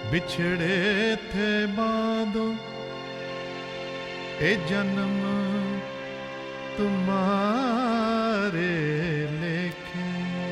बिछड़े थे बादो ए जन्म तुम्हारे लेखे।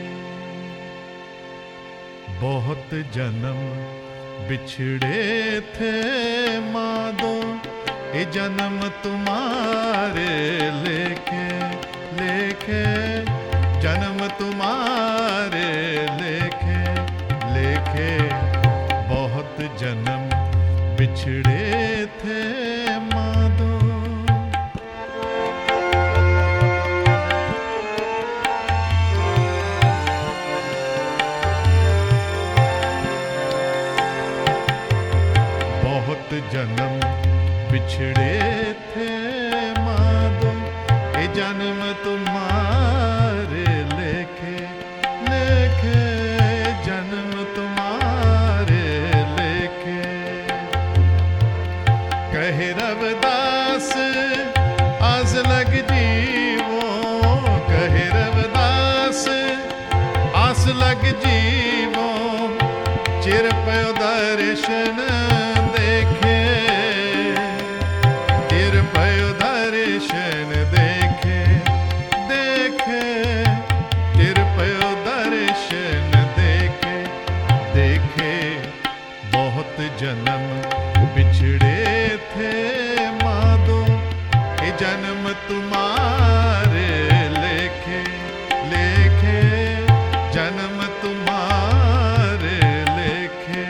बहुत जन्म बिछड़े थे मादो ए जन्म तुम्हारे लेखे लेखे। जन्म तुम्हारे लेखे लेखे। बहुत जन्म बिछड़े थे मादो। बहुत जन्म बिछड़े थे मादो ए जन्म तुम्हारे लेखे लेखे। जन्म तुम्हारे लेखे। कहे रविदास आस लग जीवो। कहे रविदास आस लग जीवो। चिर पयो दर्शन देखे। चिर पयो दर्शन देखे देखे। चिर पयो दर्शन देखे देखे। बहुत जन्म बिछड़े थे मादो ए जन्म तुम्हारे लेखे लेखे। जन्म तुम्हारे लेखे।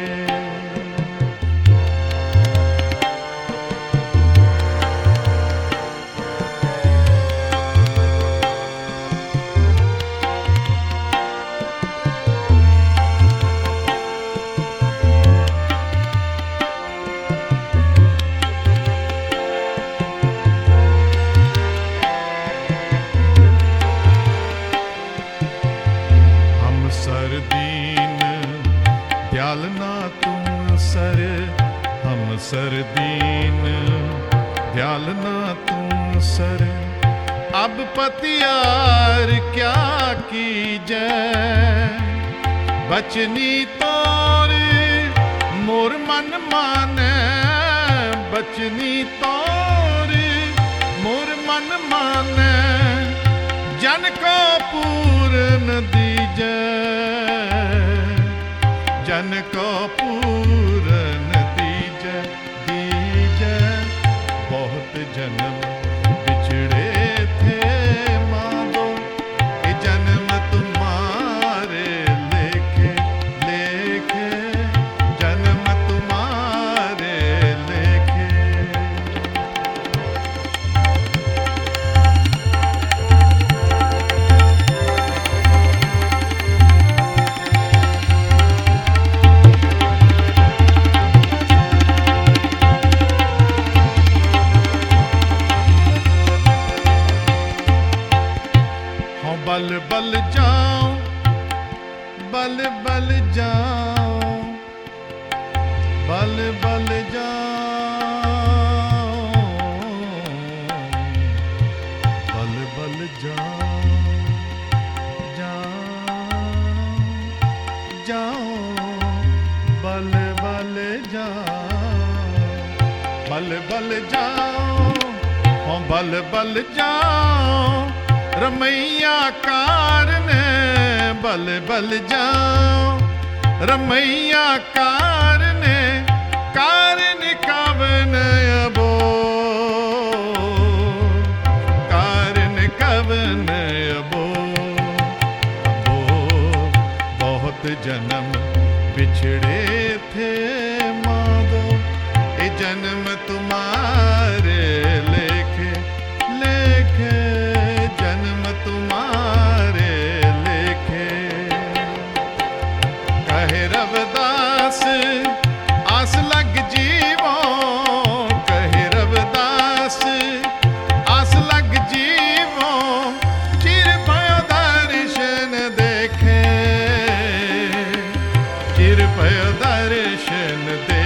सरदीन दयाल ना तुम सर। हम सरदीन दयाल ना तुम सर। अब पतियार क्या कीजै। बचनी तोर मोर मन माने। बचनी तोर मोर मन माने। जन को पूर्ण दीजै। जन को पूर्ण दीजै दीजै। बहुत जन्म बिछड़े थे मादो ए जन्म तुम्हारे लेखे लेखे। जन्म तुम्हारे लेखे। बल बल जाओ। बल बल जाओ। बल बल जाओ। बल बल जाओ। जाओ जाओ। बल बल जाओ। बल बल जाओ। हाँ बल बल जाओ। रमैया कारने बल बल जाओ। रमैया कारने कारन कवन अबो। कारन कवन अबो अबो। बहुत जन्म बिछड़े थे मादो ए जन्म तुम्हारे लेखे लेखे। जन्म तुम्हारे लेखे। कहे रविदास आस लग जीवो। कहे रविदास आस लग जीवो। चिर पयो दर्शन देखे। चिर पयो दर्शन देखे